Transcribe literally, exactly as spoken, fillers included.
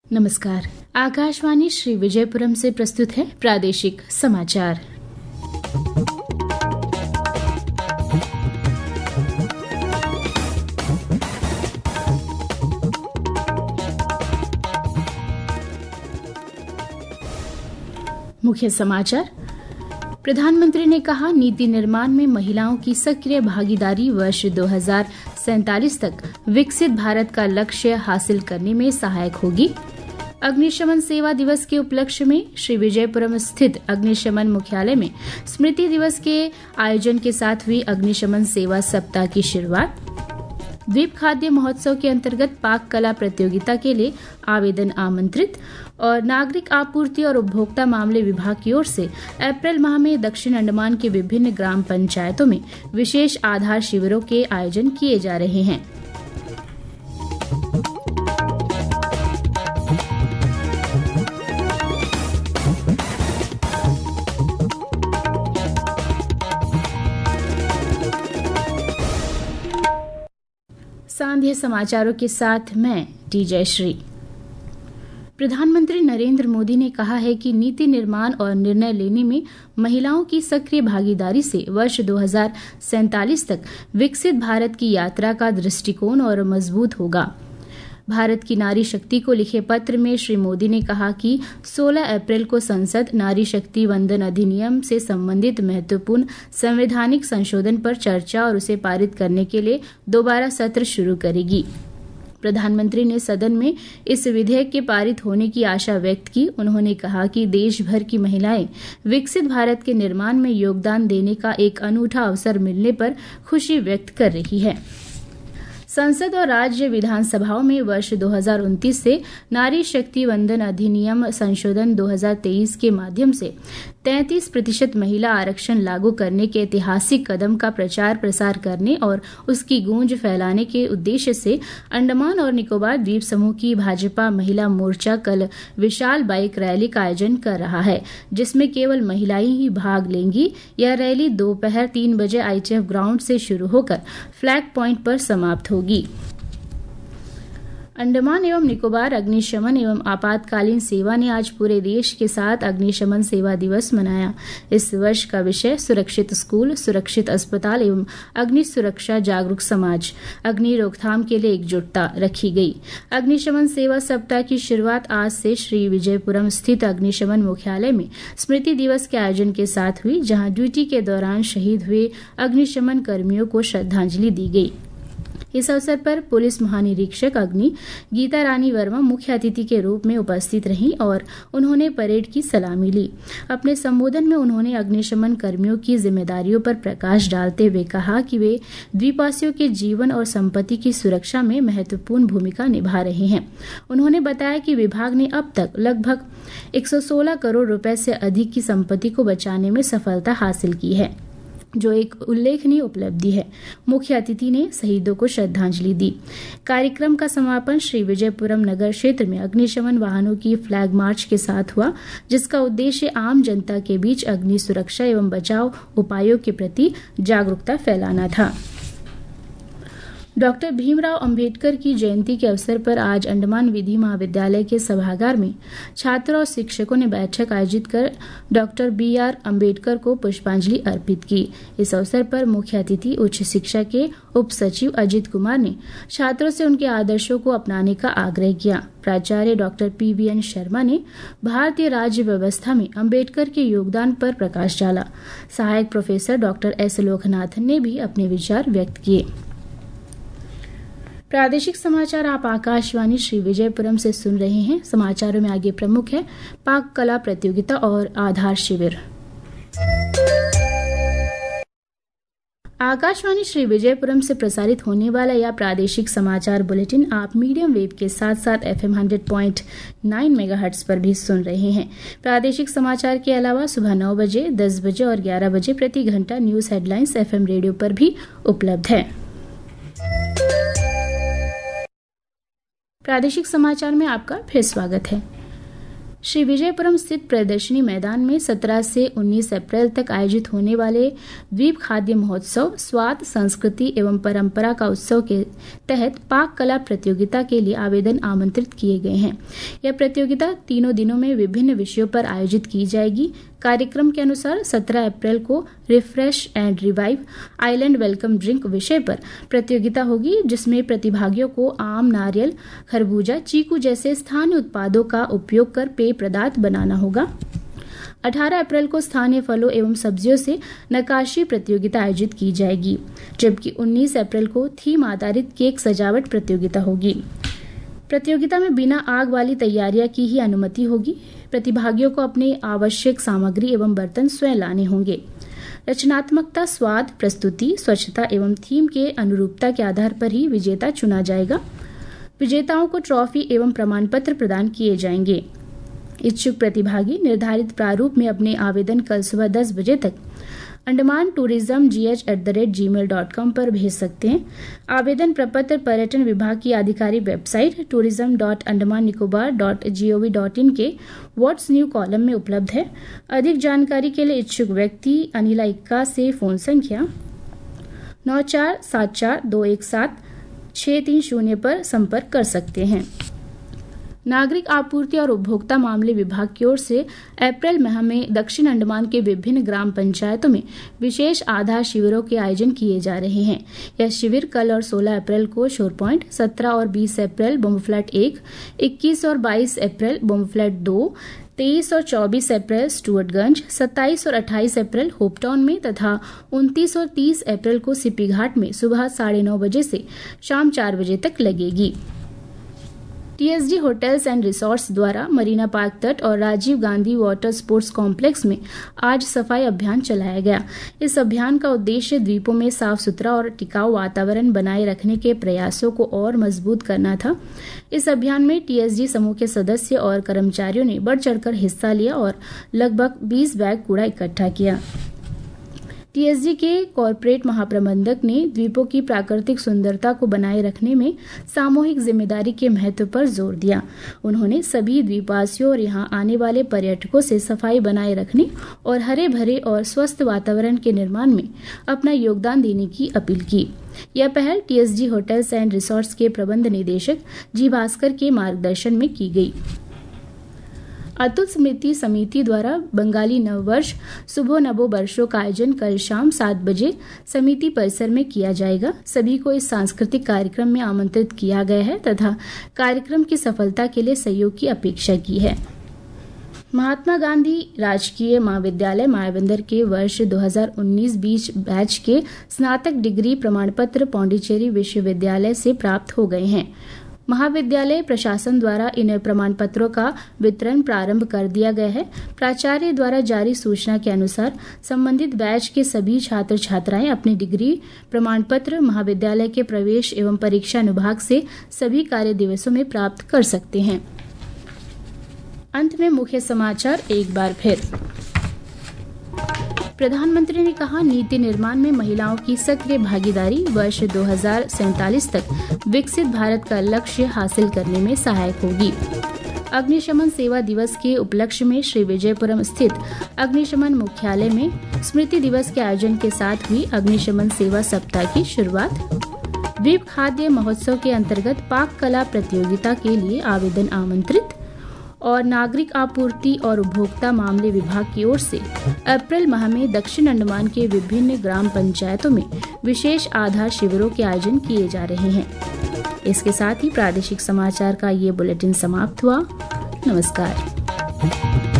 नमस्कार। आकाशवाणी श्री विजयपुरम से प्रस्तुत है प्रादेशिक समाचार। मुख्य समाचार। प्रधानमंत्री ने कहा, नीति निर्माण में महिलाओं की सक्रिय भागीदारी वर्ष दो हज़ार सैंतालीस तक विकसित भारत का लक्ष्य हासिल करने में सहायक होगी। अग्निशमन सेवा दिवस के उपलक्ष्य में श्री विजयपुरम स्थित अग्निशमन मुख्यालय में स्मृति दिवस के आयोजन के साथ हुई अग्निशमन सेवा सप्ताह की शुरुआत। द्वीप खाद्य महोत्सव के अंतर्गत पाक कला प्रतियोगिता के लिए आवेदन आमंत्रित। और नागरिक आपूर्ति और उपभोक्ता मामले विभाग की ओर से अप्रैल माह में दक्षिण अंडमान के विभिन्न ग्राम पंचायतों में विशेष आधार शिविरों के आयोजन किए जा रहे हैं। सांध्य समाचारों के साथ मैं टी जयश्री। प्रधानमंत्री नरेंद्र मोदी ने कहा है कि नीति निर्माण और निर्णय लेने में महिलाओं की सक्रिय भागीदारी से वर्ष दो हज़ार सैंतालीस तक विकसित भारत की यात्रा का दृष्टिकोण और मजबूत होगा। भारत की नारी शक्ति को लिखे पत्र में श्री मोदी ने कहा कि सोलह अप्रैल को संसद नारी शक्ति वंदन अधिनियम से संबंधित महत्वपूर्ण संवैधानिक संशोधन पर चर्चा और उसे पारित करने के लिए दोबारा सत्र शुरू करेगी। प्रधानमंत्री ने सदन में इस विधेयक के पारित होने की आशा व्यक्त की। उन्होंने कहा कि देश भर की महिलाएं विकसित भारत के निर्माण में योगदान देने का एक अनूठा अवसर मिलने पर खुशी व्यक्त कर रही है। संसद और राज्य विधानसभाओं में वर्ष दो हज़ार उनतीस से नारी शक्ति वंदन अधिनियम संशोधन दो हज़ार तेईस के माध्यम से तैंतीस प्रतिशत महिला आरक्षण लागू करने के ऐतिहासिक कदम का प्रचार प्रसार करने और उसकी गूंज फैलाने के उद्देश्य से अंडमान और निकोबार द्वीप समूह की भाजपा महिला मोर्चा कल विशाल बाइक रैली का आयोजन कर रहा है, जिसमें केवल महिलाएं ही भाग लेंगी। यह रैली दोपहर तीन बजे आईटीएफ ग्राउंड से शुरू होकर फ्लैग पॉइंट पर समाप्त होगी। अंडमान एवं निकोबार अग्निशमन एवं आपातकालीन सेवा ने आज पूरे देश के साथ अग्निशमन सेवा दिवस मनाया। इस वर्ष का विषय सुरक्षित स्कूल, सुरक्षित अस्पताल एवं अग्नि सुरक्षा जागरूक समाज, अग्नि रोकथाम के लिए एकजुटता रखी गई। अग्निशमन सेवा सप्ताह की शुरुआत आज से श्री विजयपुरम स्थित अग्निशमन मुख्यालय में स्मृति दिवस के आयोजन के साथ हुई, जहां ड्यूटी के दौरान शहीद हुए अग्निशमन कर्मियों को श्रद्धांजलि दी गई। इस अवसर पर पुलिस महानिरीक्षक अग्नि गीता रानी वर्मा मुख्य अतिथि के रूप में उपस्थित रहीं और उन्होंने परेड की सलामी ली। अपने संबोधन में उन्होंने अग्निशमन कर्मियों की जिम्मेदारियों पर प्रकाश डालते हुए कहा कि वे द्वीपवासियों के जीवन और संपत्ति की सुरक्षा में महत्वपूर्ण भूमिका निभा रहे हैं। उन्होंने बताया कि विभाग ने अब तक लगभग एक सौ सोलह करोड़ रुपए से अधिक की संपत्ति को बचाने में सफलता हासिल की है, जो एक उल्लेखनीय उपलब्धि है। मुख्य अतिथि ने शहीदों को श्रद्धांजलि दी। कार्यक्रम का समापन श्री विजयपुरम नगर क्षेत्र में अग्निशमन वाहनों की फ्लैग मार्च के साथ हुआ, जिसका उद्देश्य आम जनता के बीच अग्नि सुरक्षा एवं बचाव उपायों के प्रति जागरूकता फैलाना था। डॉक्टर भीमराव अंबेडकर की जयंती के अवसर पर आज अंडमान विधि महाविद्यालय के सभागार में छात्रों और शिक्षकों ने बैठक आयोजित कर डॉक्टर बी आर अंबेडकर को पुष्पांजलि अर्पित की। इस अवसर पर मुख्य अतिथि उच्च शिक्षा के उप सचिव अजित कुमार ने छात्रों से उनके आदर्शों को अपनाने का आग्रह किया। प्राचार्य doctor P V N Sharma ने भारतीय राज्य व्यवस्था में अंबेडकर के योगदान पर प्रकाश डाला। सहायक प्रोफेसर डॉक्टर एस लोकनाथन ने भी अपने विचार व्यक्त किए। प्रादेशिक समाचार आप आकाशवाणी श्री विजयपुरम से सुन रहे हैं। समाचारों में आगे प्रमुख है पाक कला प्रतियोगिता और आधार शिविर। आकाशवाणी श्री विजयपुरम से प्रसारित होने वाला यह प्रादेशिक समाचार बुलेटिन आप मीडियम वेव के साथ साथ एफएम सौ पॉइंट नौ मेगाहर्ट्ज पर भी सुन रहे हैं। प्रादेशिक समाचार के अलावा सुबह नौ बजे, दस बजे और ग्यारह बजे प्रति घंटा न्यूज हेडलाइंस एफएम रेडियो पर भी उपलब्ध है। प्रादेशिक समाचार में आपका फिर स्वागत है। श्री विजयपुरम स्थित प्रदर्शनी मैदान में सत्रह से उन्नीस अप्रैल तक आयोजित होने वाले द्वीप खाद्य महोत्सव स्वाद संस्कृति एवं परंपरा का उत्सव के तहत पाक कला प्रतियोगिता के लिए आवेदन आमंत्रित किए गए हैं। यह प्रतियोगिता तीनों दिनों में विभिन्न विषयों पर आयोजित की जाएगी। कार्यक्रम के अनुसार सत्रह अप्रैल को refresh and revive island welcome drink विषय पर प्रतियोगिता होगी, जिसमें प्रतिभागियों को आम, नारियल, खरबूजा, चीकू जैसे स्थानीय उत्पादों का उपयोग कर पेय पदार्थ बनाना होगा। अठारह अप्रैल को स्थानीय फलों एवं सब्जियों से नक्काशी प्रतियोगिता आयोजित की जाएगी, जबकि उन्नीस अप्रैल को थीम आधारित केक सजावट प्रतियोगिता होगी। प्रतियोगिता में बिना आग वाली तैयारियां की ही अनुमति होगी। प्रतिभागियों को अपनी आवश्यक सामग्री एवं बर्तन स्वयं लाने होंगे। रचनात्मकता, स्वाद, प्रस्तुति, स्वच्छता एवं थीम के अनुरूपता के आधार पर ही विजेता चुना जाएगा। विजेताओं को ट्रॉफी एवं प्रमाण पत्र प्रदान किए जाएंगे। इच्छुक प्रतिभागी निर्धारित प्रारूप में अपने आवेदन कल सुबह दस बजे तक Andaman tourism G H at the rate gmail dot com पर भेज सकते हैं। आवेदन प्रपत्र पर्यटन विभाग की आधिकारिक website tourism dot Andaman Nicobar dot G O V dot in के व्हाट्स न्यू कॉलम में उपलब्ध है। अधिक जानकारी के लिए इच्छुक व्यक्ति अनिला इक्का से फोन संख्या नौ चार सात चार दो एक सात छह तीन शून्य पर संपर्क कर सकते हैं। नागरिक आपूर्ति और उपभोक्ता मामले विभाग की ओर से अप्रैल माह में दक्षिण अंडमान के विभिन्न ग्राम पंचायतों में विशेष आधार शिविरों के आयोजन किए जा रहे हैं। यह शिविर कल और सोलह अप्रैल को शोर पॉइंट, सत्रह और बीस अप्रैल बोम्बफ्लैट एक, इक्कीस और बाईस अप्रैल बोम्बफ्लैट दो, तेईस और चौबीस अप्रैल स्टुअर्टगंज, सत्ताईस और अट्ठाईस अप्रैल होपटाउन में तथा उनतीस और तीस अप्रैल को सिपी घाट में सुबह साढ़े नौ बजे से शाम चार बजे तक लगेगी। टीएसडी होटल्स एंड रिसोर्ट्स द्वारा मरीना पार्क तट और Rajiv Gandhi water sports complex में आज सफाई अभियान चलाया गया। इस अभियान का उद्देश्य द्वीपों में साफ सुथरा और टिकाऊ वातावरण बनाए रखने के प्रयासों को और मजबूत करना था। इस अभियान में टीएसडी समूह के सदस्य और कर्मचारियों ने बढ़ चढ़कर हिस्सा लिया और लगभग बीस बैग कूड़ा इकट्ठा किया। टीएसडी के कॉरपोरेट महाप्रबंधक ने द्वीपों की प्राकृतिक सुंदरता को बनाए रखने में सामूहिक जिम्मेदारी के महत्व पर जोर दिया। उन्होंने सभी द्वीपवासियों और यहां आने वाले पर्यटकों से सफाई बनाए रखने और हरे भरे और स्वस्थ वातावरण के निर्माण में अपना योगदान देने की अपील की। यह पहल टीएसडी होटल्स एंड रिसोर्ट्स के प्रबंध निदेशक जी भास्कर के मार्गदर्शन में की गई। अतुल स्मृति समिति द्वारा बंगाली नववर्ष शुभो नवो वर्षों का आयोजन कल शाम सात बजे समिति परिसर में किया जाएगा। सभी को इस सांस्कृतिक कार्यक्रम में आमंत्रित किया गया है तथा कार्यक्रम की सफलता के लिए सहयोग की अपेक्षा की है। महात्मा गांधी राजकीय महाविद्यालय मायाबंदर के वर्ष दो हज़ार उन्नीस बीस बैच के स्नातक डिग्री प्रमाण पत्र पौंडीचेरी विश्वविद्यालय से प्राप्त हो गए हैं। महाविद्यालय प्रशासन द्वारा इन प्रमाण पत्रों का वितरण प्रारंभ कर दिया गया है। प्राचार्य द्वारा जारी सूचना के अनुसार संबंधित बैच के सभी छात्र छात्राएं अपने डिग्री प्रमाण पत्र महाविद्यालय के प्रवेश एवं परीक्षा अनुभाग से सभी कार्य दिवसों में प्राप्त कर सकते हैं। अंत में मुख्य समाचार एक बार फिर। प्रधानमंत्री ने कहा, नीति निर्माण में महिलाओं की सक्रिय भागीदारी वर्ष दो हज़ार सैंतालीस तक विकसित भारत का लक्ष्य हासिल करने में सहायक होगी। अग्निशमन सेवा दिवस के उपलक्ष्य में श्री विजयपुरम स्थित अग्निशमन मुख्यालय में स्मृति दिवस के आयोजन के साथ हुई अग्निशमन सेवा सप्ताह की शुरुआत। द्वीप खाद्य महोत्सव के अंतर्गत पाक कला प्रतियोगिता के लिए आवेदन आमंत्रित। और नागरिक आपूर्ति और उपभोक्ता मामले विभाग की ओर से अप्रैल माह में दक्षिण अंडमान के विभिन्न ग्राम पंचायतों में विशेष आधार शिविरों के आयोजन किए जा रहे हैं। इसके साथ ही प्रादेशिक समाचार का ये बुलेटिन समाप्त हुआ। नमस्कार।